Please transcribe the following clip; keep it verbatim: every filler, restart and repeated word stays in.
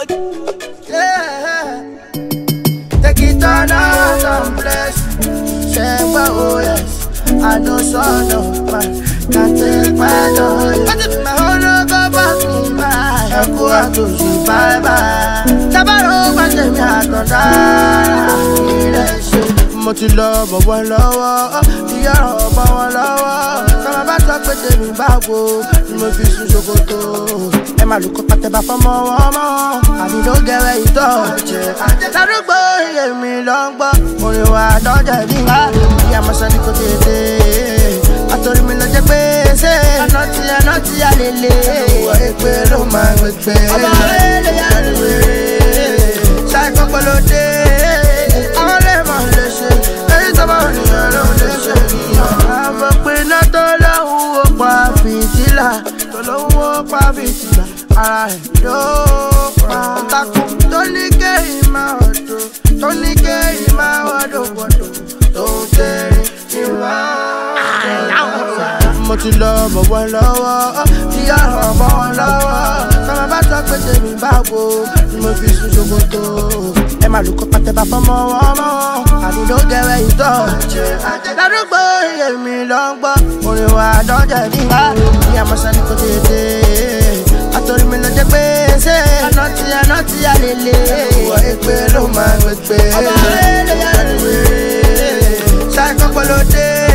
Yeah. Take it on out and bless. Say, oh yes, I know son of man can take my joy. My whole love about me, my I go out to see bye bye. Never over to me, I don't die. Mo ti lọ bọ̀ wọ́n lọ́wọ́, ìyá ọ̀bọ̀ wọn lọ́wọ́. Sọ́mọ bá sọ pé tèmi báwo ni mo fi sun ṣòkòtò. Ẹ máa lù kó pàtẹ́bà fọ́mọ wọn mọ́. Àbí ló gẹ̀rẹ́ ìtọ́ ọ̀jẹ̀. Ládùúgbò iye mi lọ ń gbọ́. Orin wa dọ́jà ní ìhà. Ìyá Mọ́sá ní kò tètè. Àtòrí mi lọ jẹ́ pé ṣé. Àná tí àná tí a lè lè. Ìwọ èpè ló máa ń gbé. Ọba rẹ̀ lè yá lè wéré. Ṣáìkọ́ pẹ̀lú dé. Àwọn lè mọ̀ lè ṣe. Èyí tó bá ènìyàn ló lè ṣe ènìyàn. Àmọ̀ pé iná tó lọ́hùn ó pa fìtílà. Tó lọ́hùn ó pa fìtílà. Ara ẹ̀ ló pa. Takùn tó ní kéyìí máa ọ̀dọ̀. Tó ní kéyìí máa wọ́dọ̀ wọ́dọ̀. Tó ń tẹ̀rín ìwà ọ̀dọ̀. Mo ti lọ bọ̀ wọ́n lọ́wọ́. Ìyá ọ̀bọ̀ wọn lọ́wọ́. Sọ́mọ bá sọ pé tèmi báwo ni mo fi sun ṣòkòtò. Ẹ máa lù kó pàtẹ́bà fọ́mọ wọn mọ́. Àbí ló gẹ̀rẹ́ ìtọ́ ọ̀jẹ̀. Ládùúgbò iye mi lọ ń gbọ́. Orin wa dọ́jà ní ìhà. Ìyá Mọ́sá ní kò tètè. Àtòrí mi lọ jẹ́ pé ṣé. Àná tí àná tí a lè lè. Ìwọ èpè ló máa ń gbé. Ọba rẹ̀ lè yá lè wéré. Ṣáìkọ́ pẹ̀lú dé.